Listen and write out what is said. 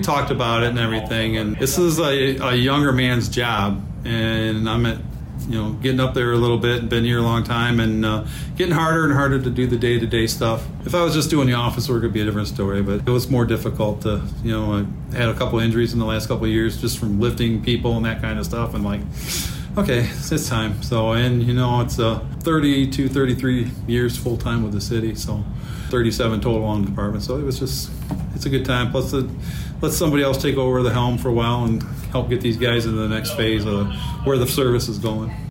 talked about it and everything, and this is a younger man's job, and I'm at, getting up there a little bit and been here a long time, and getting harder and harder to do the day-to-day stuff. If I was just doing the office work, it'd be a different story, but it was more difficult to, I had a couple injuries in the last couple of years just from lifting people and that kind of stuff, and okay, it's time. So, and it's 32, 33 years full-time with the city, so 37 total on the department. So it's a good time. Plus, let somebody else take over the helm for a while and help get these guys into the next phase of where the service is going.